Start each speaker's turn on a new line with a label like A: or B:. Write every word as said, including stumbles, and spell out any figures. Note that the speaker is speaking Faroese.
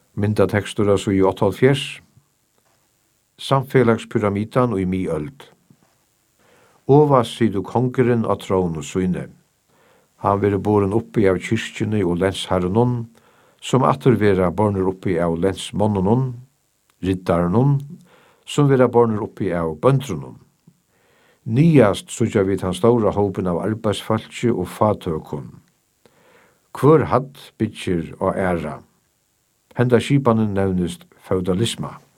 A: Myndatekstur av i åttaoghálvfjerds. Samfelagspyramidan og i miøld. Ova sidu kongeren av trónu syne. Han vere boren oppi av kyrkjene og lensherrenon, som atter vera borner oppi av lensmonnenon, riddarenon, som vera borner oppi av bøndrunon. Nyast sutja vi den stora hopen av arbeidsfalki og fatøkon. Hvor hatt bytjer og æra. Henda skipanen nevnist feudalisma.